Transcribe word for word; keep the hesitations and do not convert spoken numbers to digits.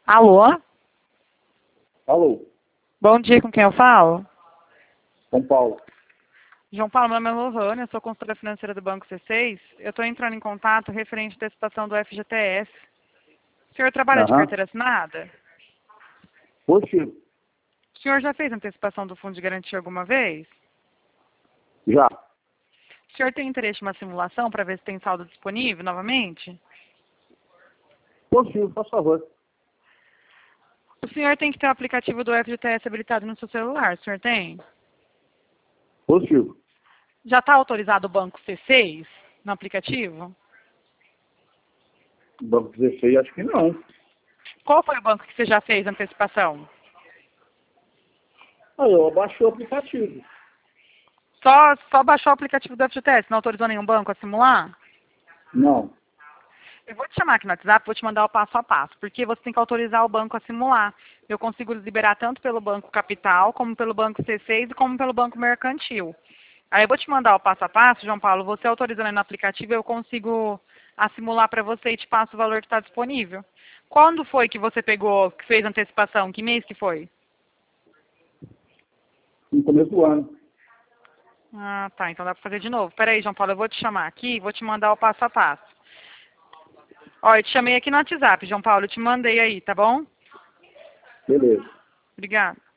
Alô? Alô, Bom dia, com quem eu falo? São Paulo. João Paulo, meu nome é Lohane, eu sou consultora financeira do Banco C seis. Eu estou entrando em contato referente à antecipação do F G T S. O senhor trabalha de Aham. carteira assinada? Positivo. O senhor já fez antecipação do fundo de garantia alguma vez? Já. O senhor tem interesse em uma simulação para ver se tem saldo disponível novamente? Positivo, por favor. O senhor tem que ter o aplicativo do F G T S habilitado no seu celular, o senhor tem? Positivo. Já está autorizado o Banco C seis no aplicativo? Banco dezesseis, acho que não. Qual foi o banco que você já fez a antecipação? Aí eu abaixei o aplicativo. Só, só baixou o aplicativo do F G T S, não autorizou nenhum banco a simular? Não. Eu vou te chamar aqui no WhatsApp, vou te mandar o passo a passo, porque você tem que autorizar o banco a simular. Eu consigo liberar tanto pelo Banco Capital, como pelo Banco C seis e como pelo Banco Mercantil. Aí eu vou te mandar o passo a passo, João Paulo, você autorizando aí no aplicativo, eu consigo a simular para você e te passo o valor que está disponível. Quando foi que você pegou, que fez a antecipação? Que mês que foi? No começo do ano. Ah, tá, então dá para fazer de novo. Peraí, João Paulo, eu vou te chamar aqui, vou te mandar o passo a passo. Ó, eu te chamei aqui no WhatsApp, João Paulo, eu te mandei aí, tá bom? Beleza. Obrigada.